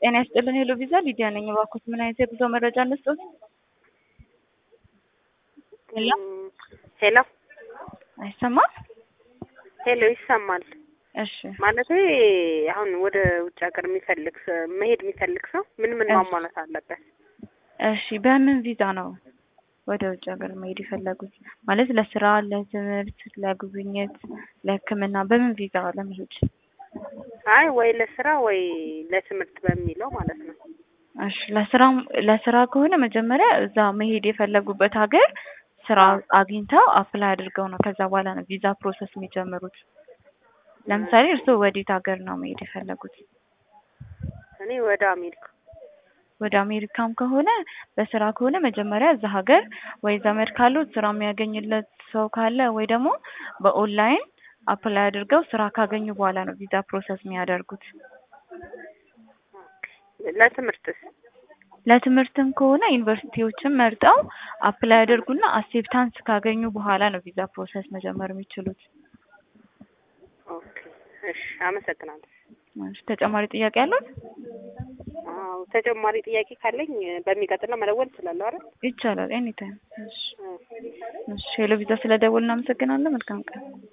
ጤና ይስጥልን ሄሎ ቪዛ ሊዲያ ነኝ። እባክዎት ምን አይነት የጉዞ መረጃ እንስጥዎት? ሄሎ ሄሎ አይሰማም? ሄሎ ይሰማል። እሺ ማለት አሁን ወደ ውጭ ሀገር መሄድ የሚፈልግ ሰው ምን ማሟላት አለበት? እሺ በምን ቪዛ ነው ወደ ውጭ ሀገር መሄድ የፈለጉት? ማለት ለስራ፣ ለትምህርት፣ ለጉብኝት፣ ለሕክምና በምን ቪዛ ለመሄድ? አይ ወይ ለስራ ወይ ለትምህርት በሚለው ማለት ነው። እሺ ለስራ ከሆነ መጀመሪያ እዛ መሄድ የፈለጉበት ሀገር ስራ አግኝተው አፕላይ አድርገው ነው ከዛ በኋላ ነው ቪዛ ፕሮሰስ የሚጀምሩት። ለምሳሌ እርስዎ ወዴት ሀገር ነው መሄድ የፈለጉት? እኔ ወደ አሜሪካ። ወደ አሜሪካም ከሆነ በስራ ከሆነ መጀመሪያ እዛ ሀገር ወይ ዘመድ ካለው ስራ የሚያገኝለት ሰው ካለ ወይ ደግሞ በኦንላይን አፕላይ አድርገው ስራ ካገኙ በኋላ ነው ቪዛ ፕሮሰስ የሚያደርጉት። ለትምህርትስ? ለትምህርትም ከሆነ ዩኒቨርሲቲዎችን መርጠው አፕላይ አድርጉና አክሴፕታንስ ካገኙ በኋላ ነው ቪዛ ፕሮሰስ መጀመር የሚችሉት። ኦኬ እሺ አመሰግናለሁ። ተጨማሪ ጥያቄ አለዎት? አዎ ተጨማሪ ጥያቄ ካለኝ በሚቀጥለው መደወል እችላለሁ አይደል? ይቻላል ኤኒ ታይም። እሺ ሄሎ ቪዛ ስለደወልን እናመሰግናለን። መልካም ቀን።